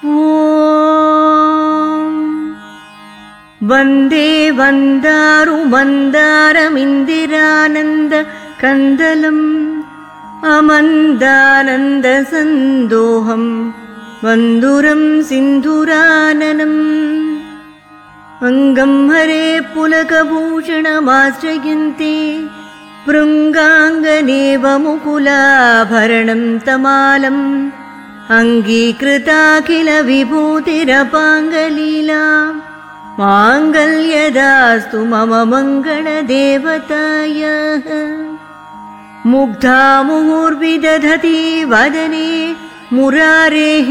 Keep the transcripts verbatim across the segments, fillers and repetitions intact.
वन्दे वन्दारु मन्दारमिन्दिरानन्द कन्दलम् अमन्दानन्द सन्दोहं वन्दुरं सिन्धुराननम् अङ्गं हरे पुलकभूषणमाश्रयन्ते भृङ्गाङ्गनेव मुकुलाभरणं तमालम् अङ्गीकृताखिल विभूतिरपाङ्गलीला माङ्गल्यदास्तु मम मङ्गलदेवतायाः मुग्धा मुहुर्विदधति वदने मुरारेः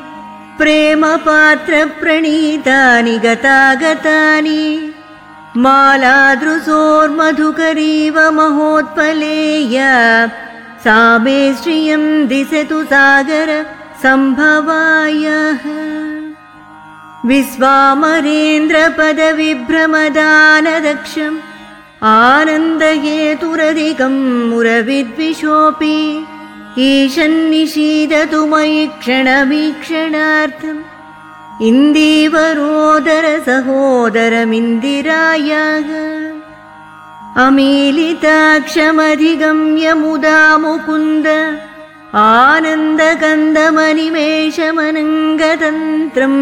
प्रेमपात्रप्रणीतानि गतागतानि मालादृशोर्मधुकरीव महोत्पलेया सा मे श्रियं दिशतु सागर सम्भवायः विश्वामरेन्द्रपदविभ्रमदानदक्षम् आनन्दहेतुरधिकं मुरविद्विषोऽपि ईशन्निषीदतु मयि क्षणमीक्षणार्थम् इन्दीवरोदर सहोदरमिन्दिरायाः अमीलिताक्षमधिगम्य मुदा मुकुन्द आनन्दकन्दमनिमेषमनङ्गतन्त्रम्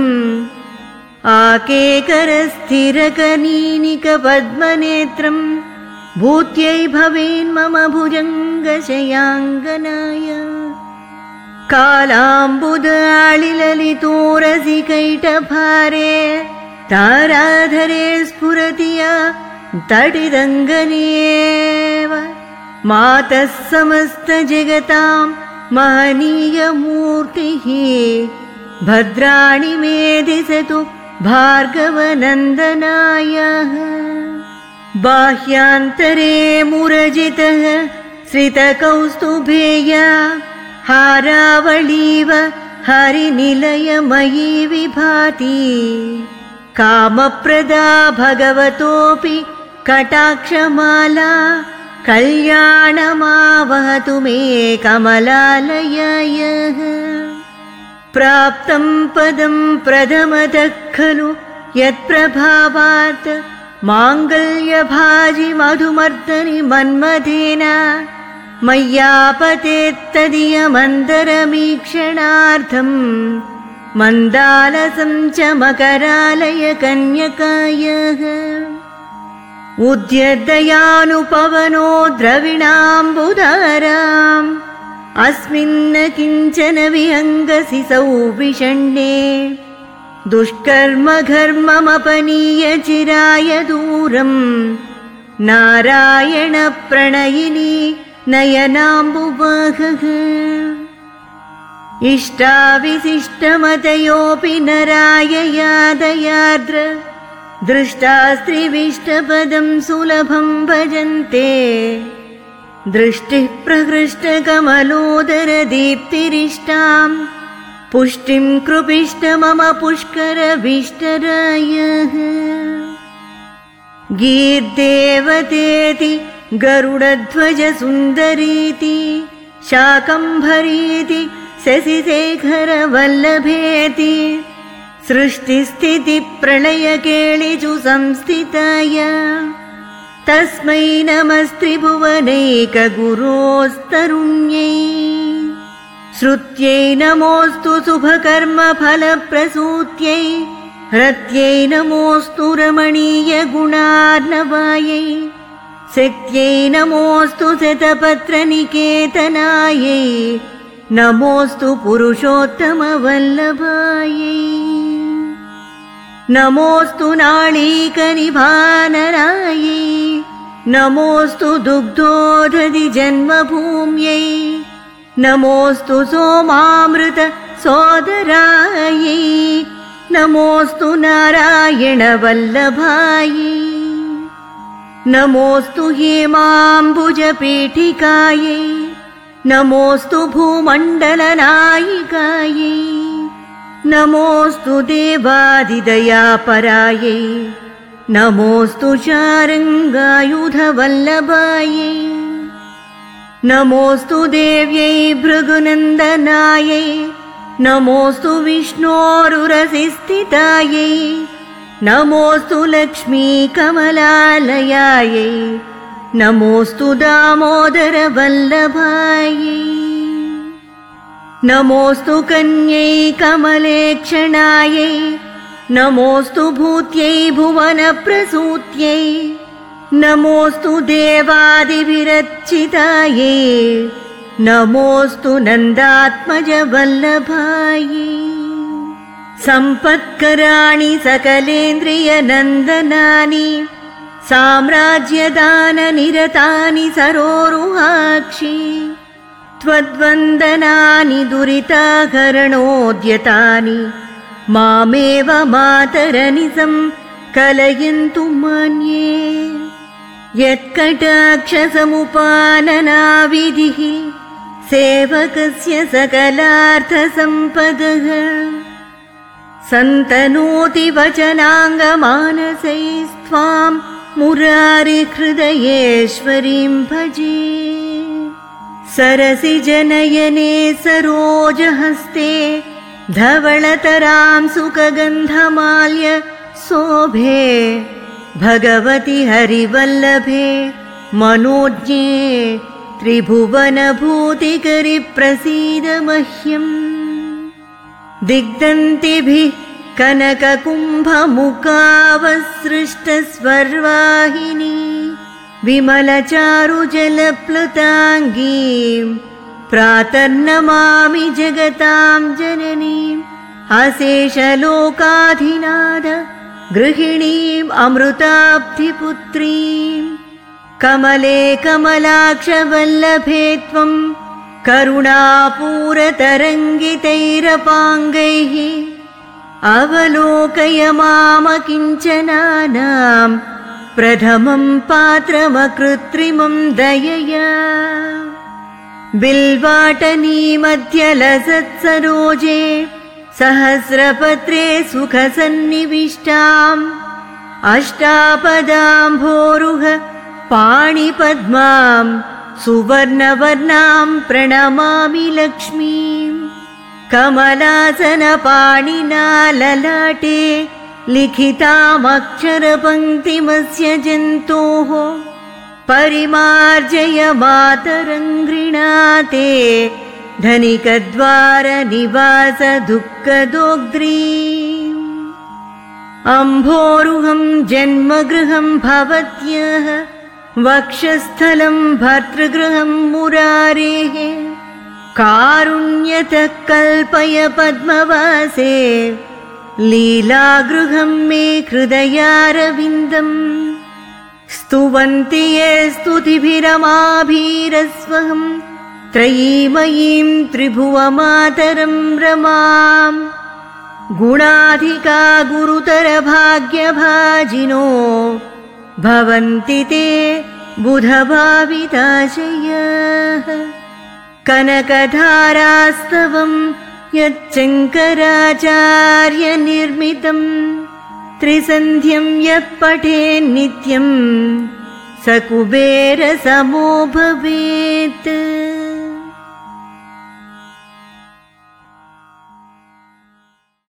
आकेकरस्थिरकनीनिकपद्मनेत्रम् भूत्यै भवेन्मम भुजङ्गशयाङ्गनाय कालाम्बुदाळिललितोरसिकैटभारे ताराधरे स्फुरति या तटिदङ्गनेव मातः समस्तजगतां महनीयमूर्तिः भद्राणि मे दिशतु भार्गवनन्दनायः बाह्यान्तरे मुरजितः श्रितकौस्तुभेया हारावळीव हरिनिलयमयी विभाति कामप्रदा भगवतोऽपि कटाक्षमाला कल्याणमावहतु मे कमलालयायः प्राप्तं पदं प्रथमतः खलु यत्प्रभावात् माङ्गल्यभाजि मधुमर्दनि मन्मथेन मय्यापतेत्तदीयमन्दरमीक्षणार्थम् मन्दालसं च मकरालय कन्यकायः उद्यदयानुपवनो द्रविणाम्बुधाराम् अस्मिन्न किञ्चन विहङ्गसि सौविषण्णे दुष्कर्म घर्ममपनीय चिराय दूरम् नारायण प्रणयिनी नयनाम्बुवाहः इष्टाविशिष्टमतयोऽपि नराय यादयार्द्र दृष्टास्त्रिविष्टपदं सुलभं भजन्ते दृष्टिः प्रहृष्टकमलोदर दीप्तिरिष्टाम् पुष्टिं कृपिष्ट मम पुष्करभीष्टरायः गीर्देवतेति गरुडध्वज सुन्दरीति शाकम्भरीति शशिशेखर वल्लभेति सृष्टिस्थितिप्रलयकेलिषु संस्थिताय तस्मै नमस्त्रिभुवनैकगुरोस्तरुण्यै श्रुत्यै नमोऽस्तु शुभकर्मफलप्रसूत्यै हृत्यै नमोऽस्तु रमणीयगुणार्णवायै शक्त्यै नमोऽस्तु शतपत्रनिकेतनायै नमोऽस्तु पुरुषोत्तमवल्लभायै नमोऽस्तु नाळीकनिभाननायै नमोऽस्तु दुग्धोदधि जन्मभूम्यै नमोऽस्तु सोमामृत सोदरायै नमोऽस्तु नारायणवल्लभायै नमोऽस्तु हेमाम्बुजपीठिकायै नमोऽस्तु भूमण्डलनायिकायै नमोऽस्तु देवादिदयापरायै नमोऽस्तु शारङ्गायुधवल्लभायै नमोऽस्तु देव्यै भृगुनन्दनायै नमोऽस्तु विष्णोरुरसिस्थितायै नमोऽस्तु लक्ष्मी कमलालयायै नमोऽस्तु दामोदरवल्लभायै नमोऽस्तु कन्यै कमलेक्षणायै नमोऽस्तु भूत्यै भुवनप्रसूत्यै नमोऽस्तु देवादिभिरर्चितायै नमोऽस्तु नन्दात्मजवल्लभायै सम्पत्कराणि सकलेन्द्रियनन्दनानि साम्राज्यदाननिरतानि सरोरुहाक्षि त्वद्वन्दनानि दुरिताकरणोद्यतानि मामेव मातरनिजं कलयन्तु मन्ये यत्कटाक्षसमुपाननाविधिः सेवकस्य सकलार्थसम्पदः सन्तनोति वचनाङ्गमानसैस्त्वां मुरारिहृदयेश्वरीं भजे सरसिजनयने सरोजहस्ते धवलतरां सुखगन्धमाल्य शोभे भगवति हरिवल्लभे मनोज्ञे त्रिभुवनभूतिकरि प्रसीद मह्यम् दिग्दन्तिभिः कनककुम्भमुखावसृष्टस्वर्वाहिनी विमलचारुजलप्लुताङ्गीं प्रातर्नमामि जगतां जननीम् अशेषलोकाधिनाद गृहिणीम् अमृताब्धिपुत्रीम् कमले कमलाक्षवल्लभे त्वं करुणापूरतरङ्गितैरपाङ्गैः अवलोकय मामकिञ्चनानां प्रथमं पात्रमकृत्रिमं दयया बिल्वाटनीमध्यलसत्सरोजे सहस्रपत्रे सुखसन्निविष्टाम् अष्टापदाम्भोरुह पाणिपद्मां सुवर्णवर्णां प्रणमामि लक्ष्मीम् कमलासनपाणिना ललाटे लिखितामक्षरपङ्क्तिमस्य जन्तोः परिमार्जय मातरं गृणाते धनिकद्वारनिवास दुःखदोग्ध्रीम् अम्भोरुहं जन्मगृहं भवत्यः वक्षस्थलं भर्तृगृहं मुरारेः कारुण्यतः कल्पय पद्मवासे लीलागृहं मे हृदयारविन्दम् स्तुवन्ति ये स्तुतिभिरमाभिरस्वहं त्रयीमयीं त्रिभुवमातरं रमाम् गुणाधिका गुरुतरभाग्यभाजिनो भवन्ति ते बुधभाविताशयाः कनकधारास्तवं यच्चङ्कराचार्यनिर्मितं त्रिसन्ध्यं यः पठेन्नित्यं स कुबेरसमो भवेत्।